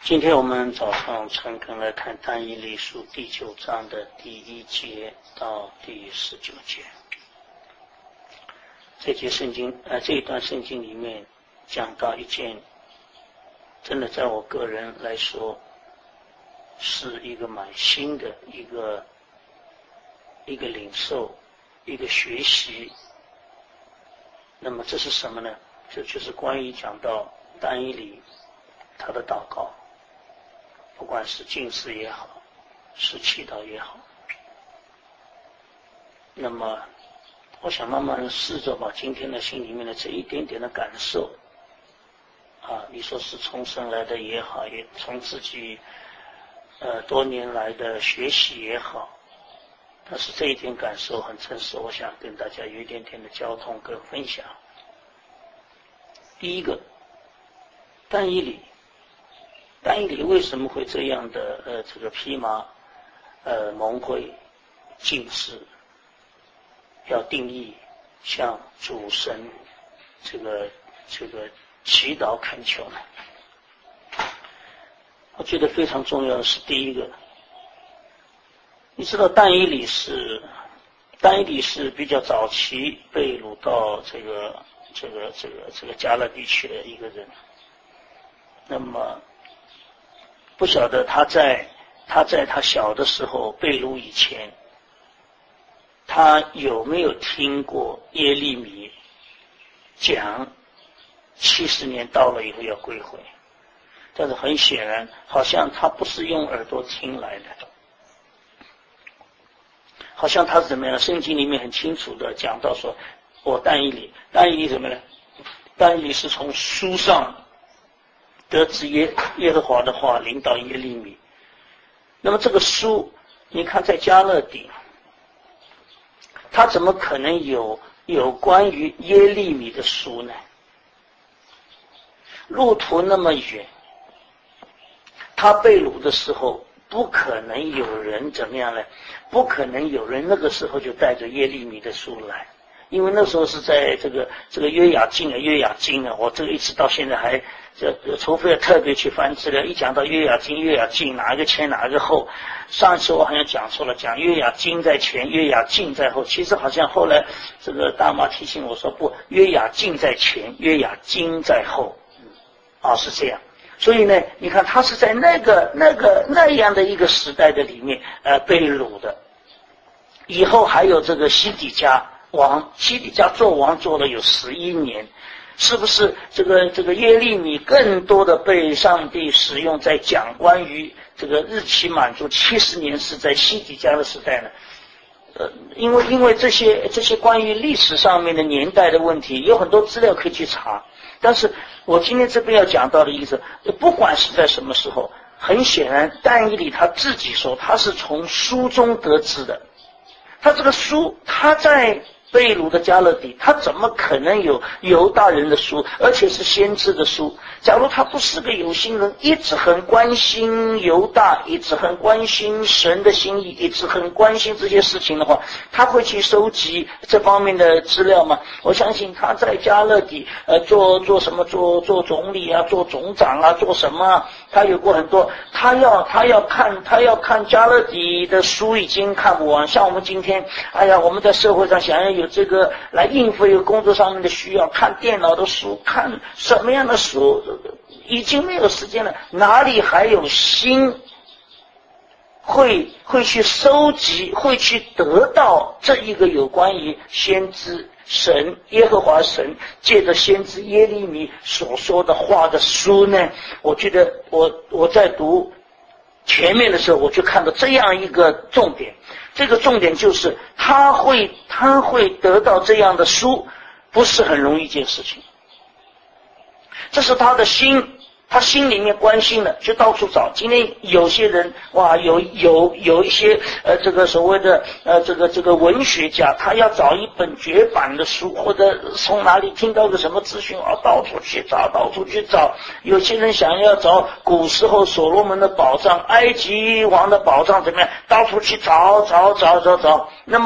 今天我们早上诚恳来看但以理书第9章的第1节到第19节。这一段圣经里面讲到一件真的在我个人来说是一个蛮新的一个领受，一个学习。那么这是什么呢？这就是关于讲到但以理他的祷告，不管是禁食也好，是祈祷也好。那么我想慢慢试着把今天的心里面的这一点点的感受你说是从神来的也好，也从自己多年来的学习也好，但是这一点感受很真实，我想跟大家有一点点的交通跟分享。第一个，但以理为什么会这样的这个披麻蒙灰禁食，要定义向主神这个祈祷恳求呢？我觉得非常重要的是第一个，你知道但以理是比较早期被掳到这个迦勒地区的一个人。那么不晓得他在他小的时候被掳以前，他有没有听过耶利米讲70年到了以后要归回？但是很显然好像他不是用耳朵听来的，好像他是怎么样？圣经里面很清楚的讲到说，但以理什么呢？但以理是从书上得知耶和华的话领导耶利米。那么这个书你看在迦勒底，他怎么可能有关于耶利米的书呢？路途那么远，他被掳的时候不可能有人怎么样呢？不可能有人那个时候就带着耶利米的书来，因为那时候是在这个约雅敬啊，我这个一直到现在还除非要特别去翻资料，一讲到约雅敬哪一个前哪一个后。上一次我好像讲错了，讲约雅敬在前，约雅敬在后，其实好像后来这个大妈提醒我说不，约雅敬在前，约雅敬在后是这样。所以呢，你看他是在那样的一个时代的里面被掳的。以后还有这个西底家做王做了有11年，是不是这个耶利米更多的被上帝使用在讲关于这个日期满足70年是在西底家的时代呢？因为这些关于历史上面的年代的问题有很多资料可以去查，但是我今天这边要讲到的意思，不管是在什么时候，很显然但以理他自己说他是从书中得知的。他这个书他在被掳的迦勒底，他怎么可能有犹大人的书，而且是先知的书？假如他不是个有心人，一直很关心犹大，一直很关心神的心意，一直很关心这些事情的话，他会去收集这方面的资料吗？我相信他在迦勒底做什么，做总理啊，做总长啊，做什么啊，他有过很多。他要看迦勒底的书已经看不完。像我们今天我们在社会上想要有这个来应付一个工作上面的需要，看电脑的书，看什么样的书已经没有时间了，哪里还有心会去收集，会去得到这一个有关于先知神耶和华神借着先知耶利米所说的话的书呢？我觉得我在读前面的时候，我就看到这样一个重点，这个重点就是他会得到这样的书，不是很容易一件事情。这是他的心，他心里面关心的，就到处找。今天有些人有一些这个所谓的这个文学家，他要找一本绝版的书，或者从哪里听到个什么资讯到处去找。有些人想要找古时候所罗门的宝藏，埃及王的宝藏怎么样，到处去找。那么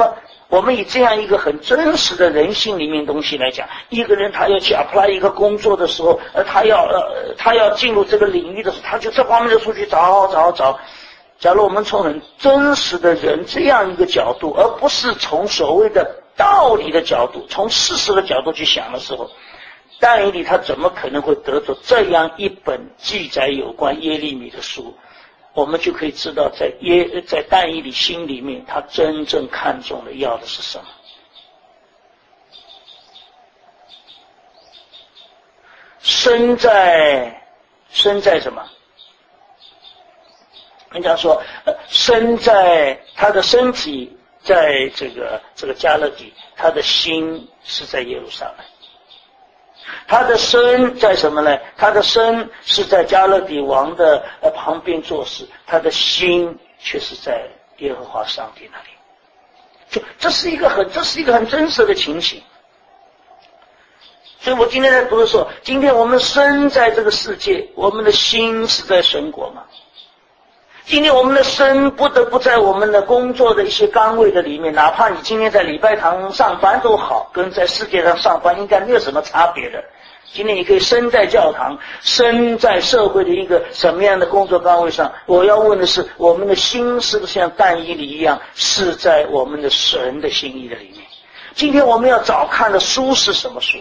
我们以这样一个很真实的人性里面东西来讲，一个人他要去 apply 一个工作的时候，他要进入这个领域的时候，他就这方面的书去找。假如我们从很真实的人这样一个角度，而不是从所谓的道理的角度，从事实的角度去想的时候，但以理他怎么可能会得着这样一本记载有关耶利米的书？我们就可以知道在但以理心里面，他真正看重的要的是什么。身在什么？人家说身在他的身体在这个迦勒底，他的心是在耶路撒冷。他的身在什么呢？他的身是在迦勒底王的旁边做事，他的心却是在耶和华上帝那里。就这是一个很真实的情形。所以我今天在读的时候，今天我们身在这个世界，我们的心是在神国吗？今天我们的身不得不在我们的工作的一些岗位的里面，哪怕你今天在礼拜堂上班都好，跟在世界上上班应该没有什么差别的。今天你可以身在教堂，身在社会的一个什么样的工作岗位上，我要问的是，我们的心是不是像但以理一样，是在我们的神的心意的里面？今天我们要找看的书是什么书？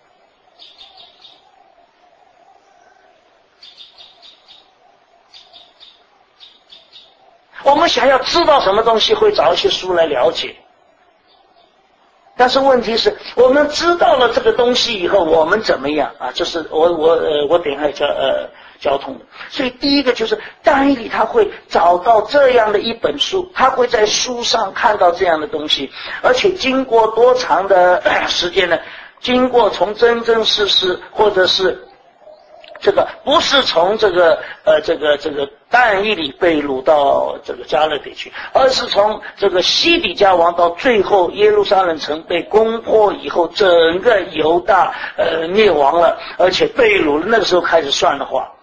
我们想要知道什么东西，会找一些书来了解。但是问题是，我们知道了这个东西以后，我们怎么样啊？这是我等一下交通的。所以第一个就是但以理他会找到这样的一本书，他会在书上看到这样的东西，而且经过多长的时间呢？经过从真真实实，或者是这个不是从这个但以理被掳到这个迦勒底去，而是从这个西底家王到最后耶路撒冷城被攻破以后，整个犹大灭亡了，而且被掳了，那个时候开始算的话。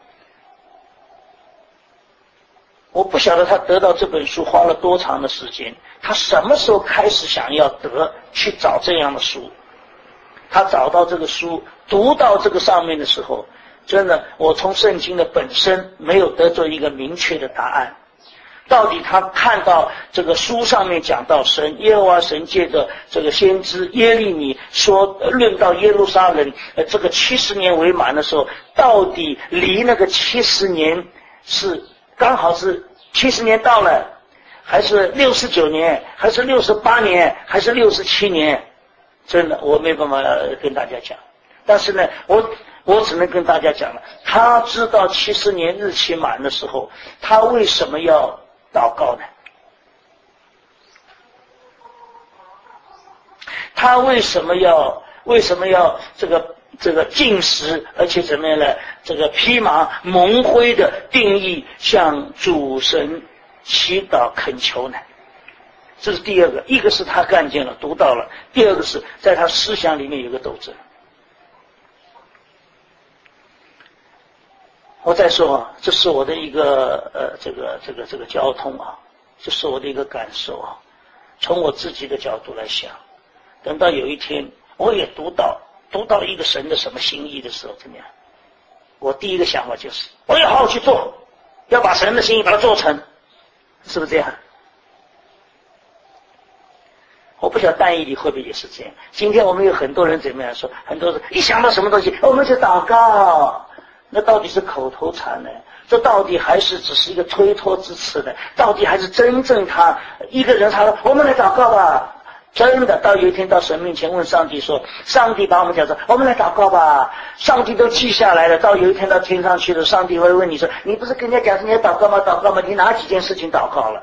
我不晓得他得到这本书花了多长的时间，他什么时候开始想要去找这样的书？他找到这个书，读到这个上面的时候，真的，我从圣经的本身没有得到一个明确的答案。到底他看到这个书上面讲到耶和华神借着这个先知耶利米说论到耶路撒冷这个70年为满的时候，到底离那个70年是刚好是70年到了，还是69年，还是68年，还是67年？真的我没办法跟大家讲。但是呢，我只能跟大家讲了，他知道70年日期满的时候，他为什么要祷告呢？他为什么要这个禁食，而且怎么样呢？这个披麻蒙灰的定义向主神祈祷恳求呢？这是第二个，一个是他看见了读到了，第二个是在他思想里面有个斗争。我再说啊，这是我的一个这个交通啊，这是我的一个感受啊。从我自己的角度来想，等到有一天我也读到一个神的什么心意的时候，怎么样？我第一个想法就是我要好好去做，要把神的心意把它做成，是不是这样？我不晓得但以理会不会也是这样。今天我们有很多人怎么样说？很多人一想到什么东西，我们就祷告。那到底是口头禅呢？这到底还是只是一个推脱之词呢？到底还是真正他一个人他说我们来祷告吧？真的到有一天到神面前问上帝说，上帝把我们讲说我们来祷告吧，上帝都记下来了。到有一天到天上去了，上帝会问你说，你不是跟人家讲说你要祷告吗？祷告吗？你哪几件事情祷告了？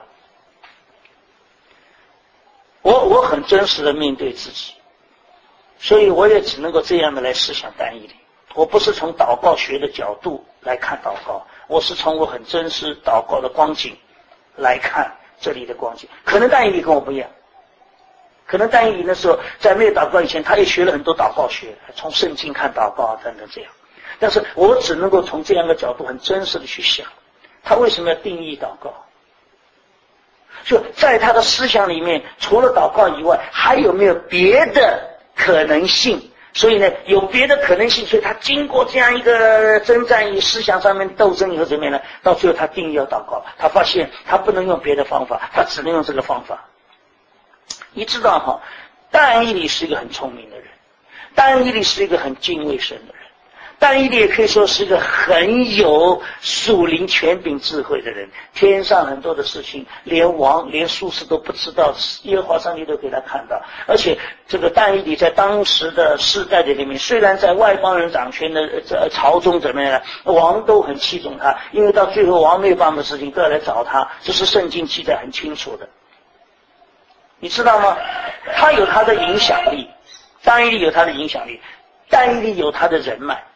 我很真实的面对自己，所以我也只能够这样的来思想但以理。我不是从祷告学的角度来看祷告，我是从我很真实祷告的光景来看这里的光景。可能但以理跟我不一样，可能但以理那时候在没有祷告以前，他也学了很多祷告学，从圣经看祷告啊等等这样。但是我只能够从这样的角度很真实的去想，他为什么要定义祷告？ 就在他的思想里面，除了祷告以外，还有没有别的可能性？所以呢，有别的可能性，所以他经过这样一个征战与思想上面斗争以后怎么样呢？到最后他定义要祷告，他发现他不能用别的方法，他只能用这个方法。你知道哈，但以理是一个很聪明的人，但以理是一个很敬畏神的人，但以理也可以说是一个很有属灵权柄智慧的人。天上很多的事情，连王连术士都不知道，耶和华上帝都给他看到。而且这个但以理在当时的世代的里面，虽然在外邦人掌权的朝中怎么样呢，王都很器重他，因为到最后王没有办法的事情都要来找他，这是圣经记载很清楚的。你知道吗？他有他的影响力，但以理有他的影响力，但以理有他的人脉。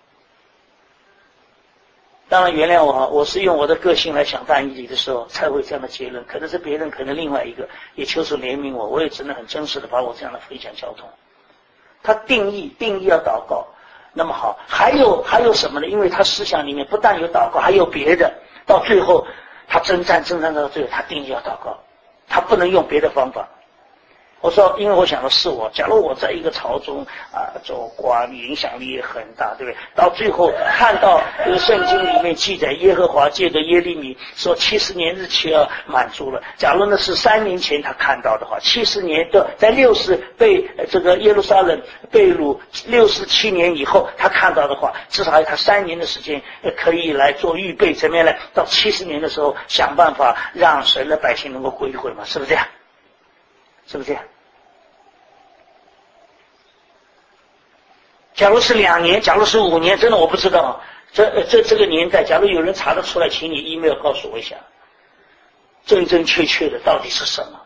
当然原谅我，我是用我的个性来想但以理的时候才会这样的结论，可能是别人可能另外一个，也求主怜悯我，我也只能很真实的把我这样的分享交通。他定义要祷告，那么好，还有什么呢？因为他思想里面不但有祷告，还有别的，到最后他征战到最后，他定义要祷告，他不能用别的方法。我说，因为我想的是假如我在一个朝中做官，影响力也很大，对不对？到最后看到这个圣经里面记载，耶和华借着耶利米说70年日期要满足了。假如那是3年前他看到的话，70年的在60被这个耶路撒冷被掳67年以后他看到的话，至少还有他3年的时间可以来做预备，怎么样呢？到70年的时候想办法让神的百姓能够归回嘛，是不是这样？是不是这样？假如是2年，假如是5年，真的我不知道。这个年代，假如有人查得出来，请你 email 告诉我一下，真确的到底是什么？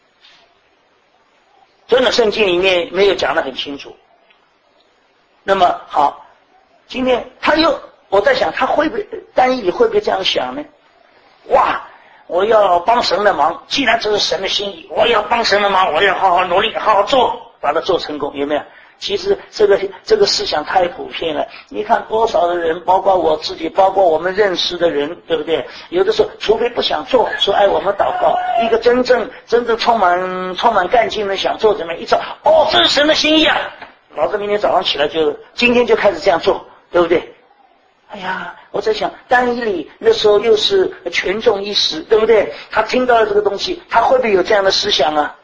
真的圣经里面没有讲得很清楚。那么好，今天我在想，他但以理会不会这样想呢？哇！我要帮神的忙，既然这是神的心意，我要帮神的忙，我要好好努力，好好做，把它做成功，有没有？其实这个思想太普遍了。你看多少的人，包括我自己，包括我们认识的人，对不对？有的时候，除非不想做，说我们祷告，一个真正充满干劲的想做，怎么样？一照，这是神的心意啊！老子明天早上起来今天就开始这样做，对不对？哎呀，我在想，但以理那时候又是权重一时，对不对？他听到了这个东西，他会不会有这样的思想啊？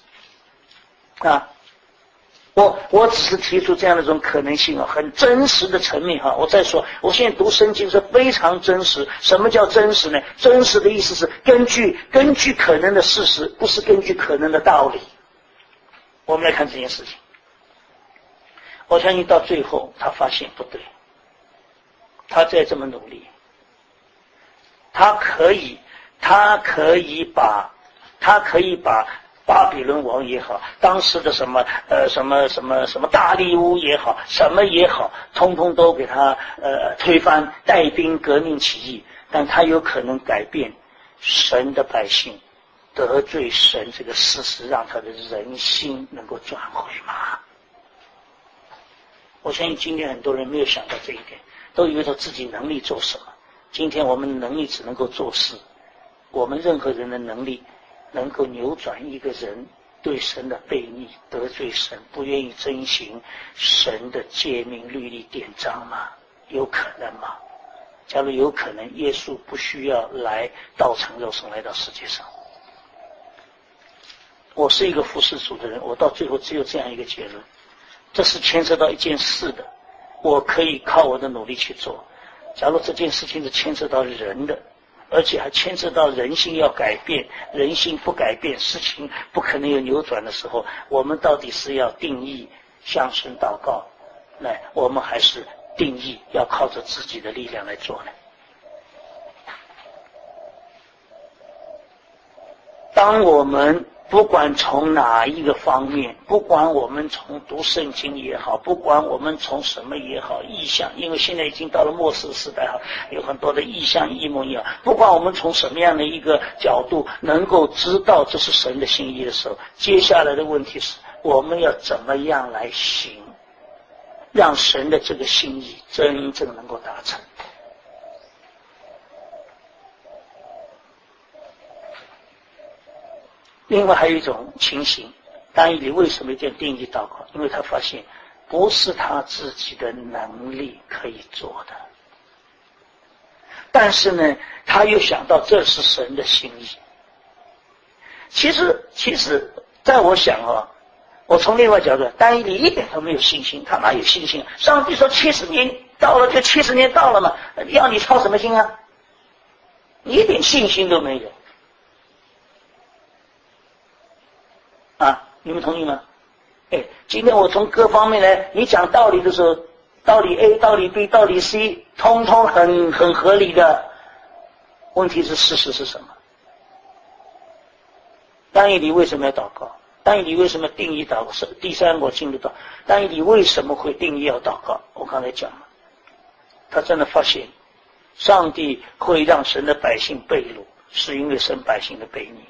我只是提出这样的一种可能性很真实的层面我再说，我现在读圣经是非常真实。什么叫真实呢？真实的意思是根据可能的事实，不是根据可能的道理。我们来看这件事情，我相信到最后他发现不对。他再这么努力，他可以把巴比伦王也好，当时的什么大利乌也好，什么也好，通通都给他推翻，带兵革命起义。但他有可能改变神的百姓得罪神这个事实，让他的人心能够转回吗？我相信今天很多人没有想到这一点，都以为说自己能力做什么。今天我们的能力只能够做事，我们任何人的能力能够扭转一个人对神的悖逆，得罪神，不愿意遵行神的诫命律例典章吗？有可能吗？假如有可能，耶稣不需要来道成肉身来到世界上。我是一个服侍主的人，我到最后只有这样一个结论，这是牵涉到一件事的，我可以靠我的努力去做。假如这件事情是牵涉到人的，而且还牵涉到人性要改变，人性不改变，事情不可能有扭转的时候，我们到底是要定义向神祷告，我们还是定义要靠着自己的力量来做呢？当我们不管从哪一个方面，不管我们从读圣经也好，不管我们从什么也好，异象，因为现在已经到了末世时代有很多的异象异梦也好，不管我们从什么样的一个角度能够知道这是神的心意的时候，接下来的问题是我们要怎么样来行，让神的这个心意真正能够达成。 另外还有一种情形，但以理为什么一定要定义祷告？因为他发现不是他自己的能力可以做的，但是呢，他又想到这是神的心意。其实在我想我从另外角度，但以理一点都没有信心，他哪有信心？上帝说70年到了，就70年到了嘛，要你操什么心啊？你一点信心都没有啊！你们同意吗？今天我从各方面来，你讲道理的时候，道理 A、道理 B、道理 C， 通通很合理的。问题是事实是什么？但以理为什么要祷告？但以理为什么定义祷告？是第三个我进入到但以理为什么会定义要祷告？我刚才讲了，他真的发现上帝会让神的百姓被掳，是因为神百姓的悖逆。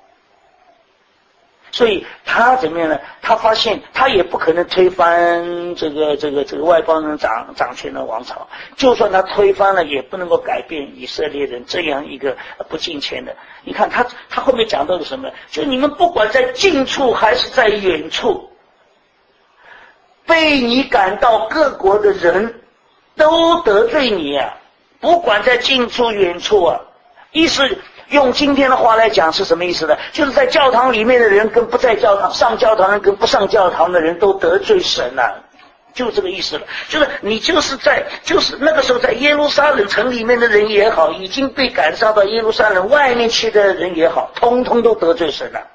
所以他怎么样呢？他发现他也不可能推翻这个外邦人掌权的王朝，就算他推翻了，也不能够改变以色列人这样一个不敬虔的。你看他后面讲到了什么？就你们不管在近处还是在远处，被你赶到各国的人都得罪你啊！不管在近处远处啊，意思用今天的话来讲是什么意思呢？就是在教堂里面的人跟不在教堂，上教堂的人跟不上教堂的人都得罪神了，就这个意思了。就是你就是那个时候在耶路撒冷城里面的人也好，已经被赶上到耶路撒冷外面去的人也好，通通都得罪神了。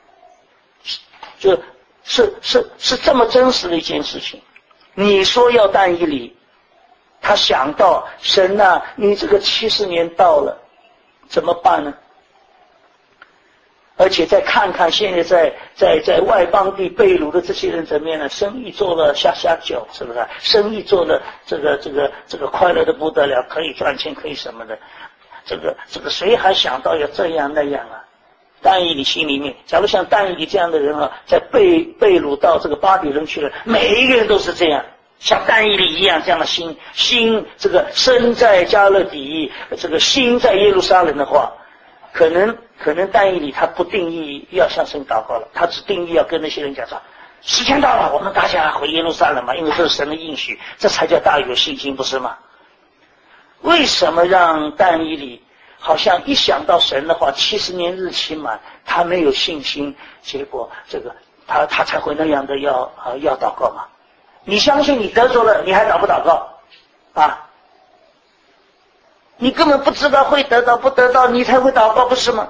就是这么真实的一件事情。你说要但以理，他想到神啊，你这个70年到了，怎么办呢？而且再看看现在在外邦地被掳的这些人怎么样呢？生意做了下酒，是不是？生意做了这个快乐的不得了，可以赚钱，可以什么的。这个谁还想到要这样那样啊？但以理心里面，假如像但以理这样的人啊，在被掳到这个巴比伦去了，每一个人都是这样。像但以理一样这样的心这个身在加勒底，这个心在耶路撒冷的话，可能但以理他不定义要向神祷告了，他只定义要跟那些人讲说，时间到了，我们大家回耶路撒冷嘛，因为这是神的应许，这才叫大有信心，不是吗？为什么让但以理好像一想到神的话，70年日期满，他没有信心，结果他才会那样的要祷告嘛？你相信你得着了，你还祷不祷告啊？你根本不知道会得到不得到，你才会祷告，不是吗？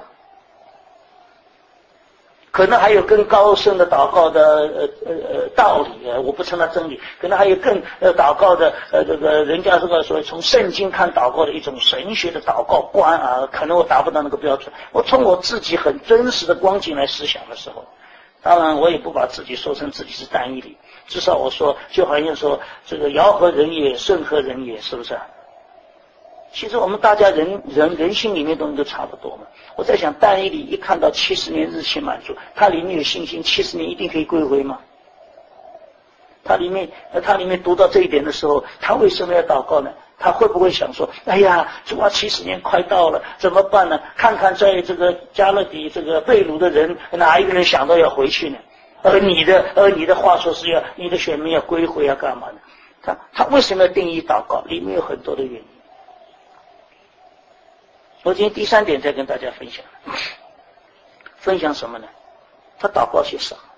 可能还有更高深的祷告的道理，我不称它真理，可能还有更祷告的人家这个所谓从圣经看祷告的一种神学的祷告观啊，可能我达不到那个标准。我从我自己很真实的光景来思想的时候，当然我也不把自己说成自己是但以理，至少我说就好像说这个尧和人也，舜和人也，是不是？其实我们大家人心里面东西都差不多嘛。我在想但以理一看到70年日期满足，他里面有信心70年一定可以归回吗？他里面读到这一点的时候，他为什么要祷告呢？他会不会想说，哎呀，主啊，70年快到了，怎么办呢？看看在这个加勒底这个被掳的人，哪一个人想到要回去呢？而你的话说是要你的选民要归回，要干嘛呢？他为什么要定义祷告？里面有很多的原因。我今天第3点再跟大家分享什么呢？他祷告些什么？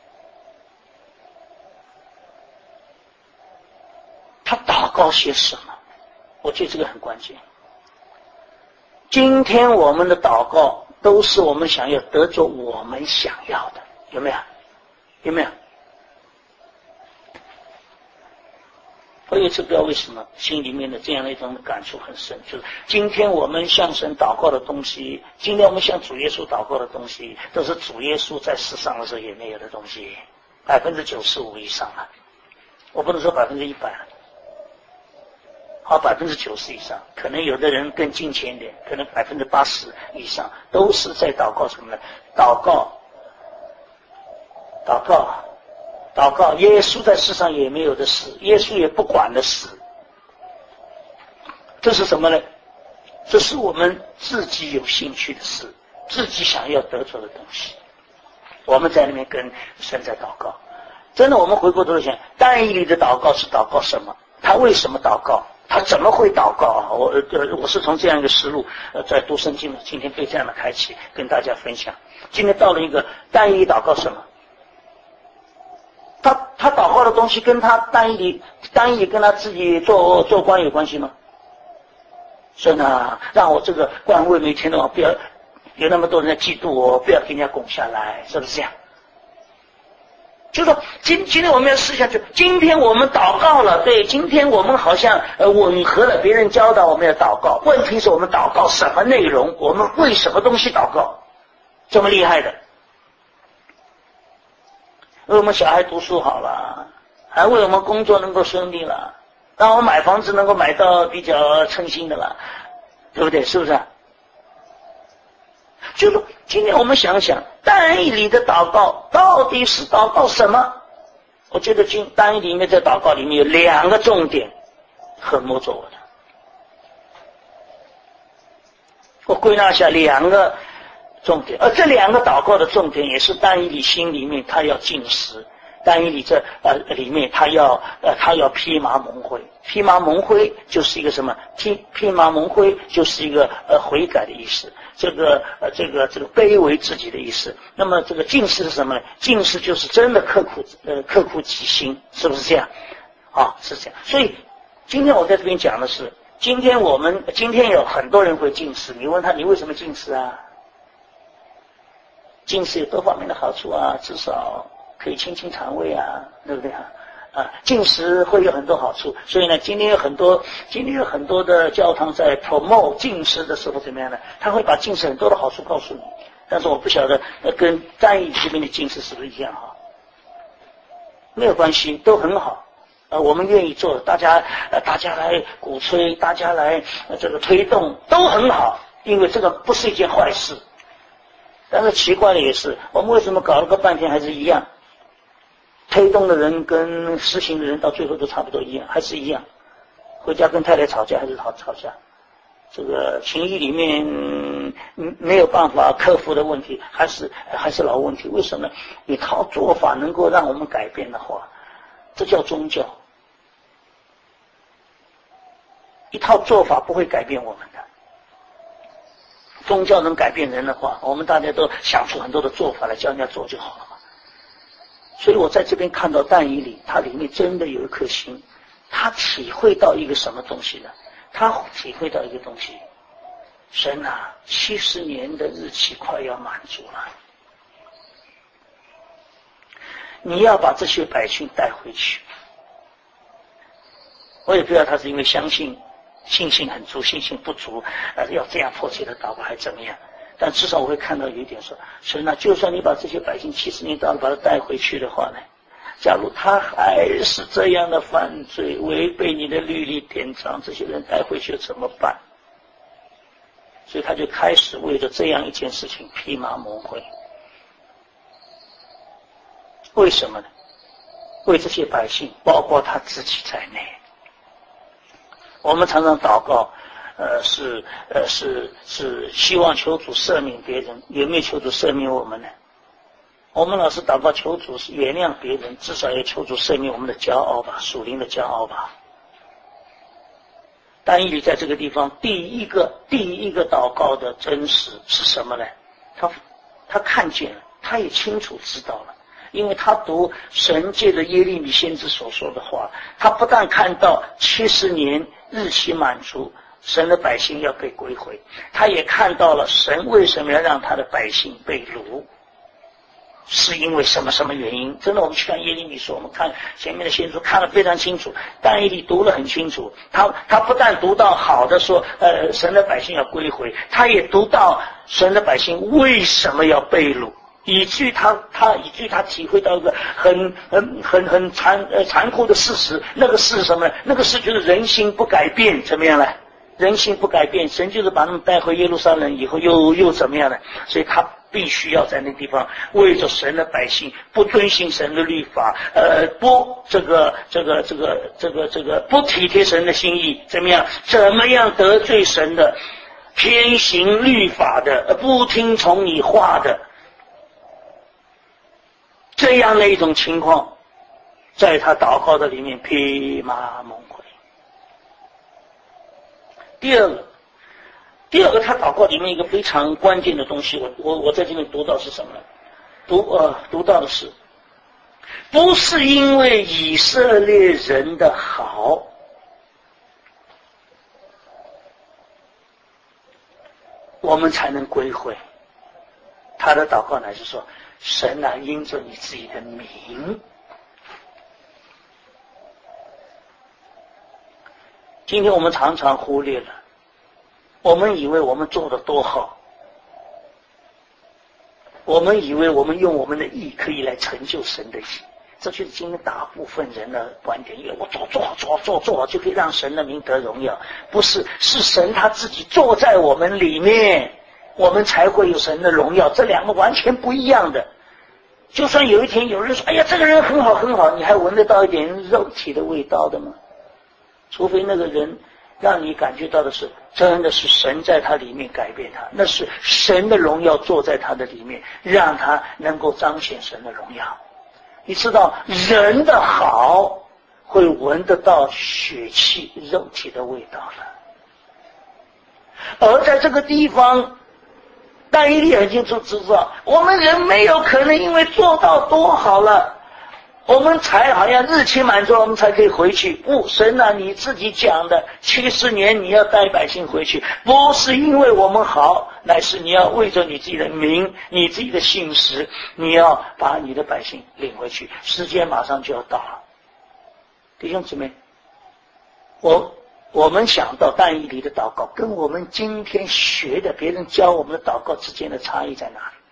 他祷告些什么？我觉得这个很关键。今天我们的祷告都是我们想要得着我们想要的，有没有？有没有？我有一次不知道为什么心里面的这样的一种感触很深，就是今天我们向神祷告的东西，今天我们向主耶稣祷告的东西，都是主耶稣在世上的时候也没有的东西，95%以上了。我不能说100%，好90%以上，可能有的人更近前一点，可能80%以上，都是在祷告什么呢？祷告，耶稣在世上也没有的事，耶稣也不管的事。这是什么呢？这是我们自己有兴趣的事，自己想要得着的东西。 我们在那边跟神在祷告。真的，我们回过头来想，但以理的祷告是祷告什么？他为什么祷告？他怎么会祷告啊？我是从这样一个思路在读圣经的，今天被这样的开启，跟大家分享。今天到了一个但以理祷告什么？他祷告的东西跟他但以理跟他自己做官有关系吗？神啊，让我这个官位每天都不要有那么多人在嫉妒我，不要给人家拱下来，是不是这样？就说今天我们要试下去，今天我们祷告了，对，今天我们好像吻合了别人教导我们要祷告，问题是我们祷告什么内容，我们为什么东西祷告，这么厉害的？为我们小孩读书好了，还为我们工作能够顺利了，让我们买房子能够买到比较称心的了，对不对？是不是？就是说今天我们想想但以理的祷告到底是祷告什么？我觉得但以理里面在祷告里面有两个重点很摸着我的，我归纳下两个重点，而这两个祷告的重点也是但以理心里面他要禁食，但以理这里面他要披麻蒙灰，披麻蒙灰就是一个什么？披麻蒙灰就是一个悔改的意思，这个卑微自己的意思。那么这个禁食是什么呢？禁食就是真的刻苦己心，是不是这样？啊，是这样。所以今天我在这边讲的是，今天有很多人会禁食，你问他你为什么禁食啊？禁食有多方面的好处啊，至少可以清肠胃啊，对不对啊？禁食会有很多好处，所以呢，今天有很多的教堂在 promote 禁食的时候怎么样呢？他会把禁食很多的好处告诉你，但是我不晓得跟但以理这边的禁食是不是一样哈？没有关系，都很好。我们愿意做，大家来鼓吹，大家来这个推动，都很好，因为这个不是一件坏事。但是奇怪的也是，我们为什么搞了个半天还是一样？推动的人跟实行的人到最后都差不多一样，还是一样。回家跟太太吵架还是吵架，这个情谊里面没有办法克服的问题，还是老问题。为什么？一套做法能够让我们改变的话，这叫宗教。一套做法不会改变我们的。宗教能改变人的话，我们大家都想出很多的做法来教人家做就好了嘛。所以我在这边看到但以理，他里面真的有一颗心，他体会到一个什么东西呢？他体会到一个东西，神啊，70年的日期快要满足了，你要把这些百姓带回去。我也不知道他是因为信心很足，信心不足，要这样迫切的祷告还怎么样？但至少我会看到有一点说，神啊，就算你把这些百姓70年到了把他带回去的话呢，假如他还是这样的犯罪，违背你的律例典章，这些人带回去怎么办？所以他就开始为了这样一件事情披麻蒙灰。为什么呢？为这些百姓，包括他自己在内。我们常常祷告，是希望求主赦免别人，有没有求主赦免我们呢？我们老是祷告求主原谅别人，至少也求主赦免我们的骄傲吧，属灵的骄傲吧。但以理在这个地方第一个祷告的真实是什么呢？他看见了，他也清楚知道了。因为他读神借着耶利米先知所说的话，他不但看到70年日期满足，神的百姓要被归回，他也看到了神为什么要让他的百姓被掳，是因为什么原因。真的，我们去看耶利米书，我们看前面的先知看得非常清楚，但以理读得很清楚。他不但读到好的说神的百姓要归回，他也读到神的百姓为什么要被掳，以至于他体会到一个很残酷的事实。那个事是什么呢？那个事就是人心不改变，怎么样呢？人心不改变，神就是把他们带回耶路撒冷以后又怎么样呢？所以他必须要在那地方为着神的百姓不遵行神的律法，不不体贴神的心意，怎么样得罪神的，偏行律法的，不听从你话的。 这样的一种情况，在他祷告的里面披麻蒙灰。第二个他祷告里面一个非常关键的东西，我在这边读到是什么呢？读到的是，不是因为以色列人的好，我们才能归回。他的祷告乃是说，神啊，因着你自己的名。今天我们常常忽略了，我们以为我们做得多好，我们以为我们用我们的义可以来成就神的义，这就是今天大部分人的观点，因为我做好就可以让神的名得荣耀。不是，是神他自己坐在我们里面，我们才会有神的荣耀，这两个完全不一样的。就算有一天有人说，哎呀，这个人很好很好，你还闻得到一点肉体的味道的吗？除非那个人让你感觉到的是真的是神在他里面改变他，那是神的荣耀坐在他的里面，让他能够彰显神的荣耀。你知道人的好会闻得到血气肉体的味道了。而在这个地方，但以理很清楚知道，我们人没有可能因为做到多好了，我们才好像日期满足我们才可以回去。不，神啊，你自己讲的70年你要带百姓回去，不是因为我们好，乃是你要为着你自己的名，你自己的信实，你要把你的百姓领回去。时间马上就要到了，弟兄姊妹，我们想到但以理的祷告跟我们今天学的别人教我们的祷告之间的差异在哪里？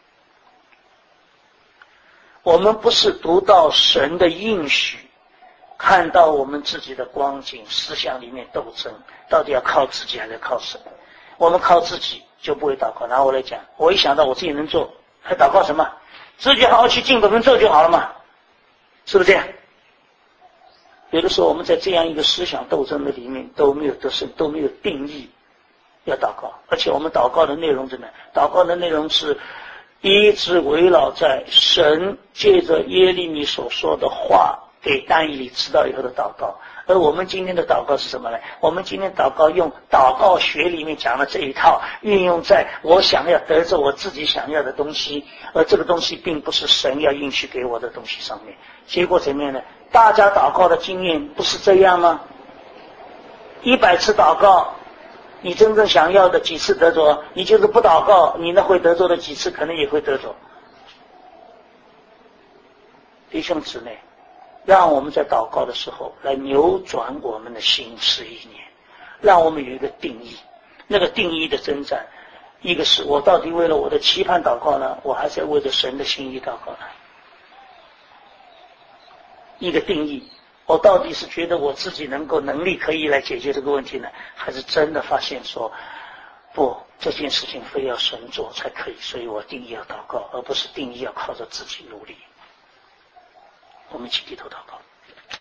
我们不是读到神的应许，看到我们自己的光景，思想里面斗争，到底要靠自己还是靠神？我们靠自己就不会祷告。拿我来讲，我一想到我自己能做，还祷告什么？自己好好去尽本分做就好了嘛，是不是这样？有的时候我们在这样一个思想斗争的里面都没有得胜，都没有定义要祷告，而且我们祷告的内容怎么样？祷告的内容是一直围绕在神借着耶利米所说的话给但以理知道以后的祷告。而我们今天的祷告是什么呢？我们今天祷告用祷告学里面讲的这一套运用在我想要得着我自己想要的东西，而这个东西并不是神要应许给我的东西上面。结果怎么样呢？大家祷告的经验不是这样吗？100次祷告，你真正想要的几次得着？你就是不祷告，你那会得着的几次可能也会得着。弟兄姊妹，让我们在祷告的时候来扭转我们的心思意念，让我们有一个定义。那个定义的征战，一个是我到底为了我的期盼祷告呢，我还是为了神的心意祷告呢？一个定义，我到底是觉得我自己能力可以来解决这个问题呢，还是真的发现说不，这件事情非要神做才可以，所以我定义要祷告，而不是定义要靠着自己努力。我们一起低头祷告。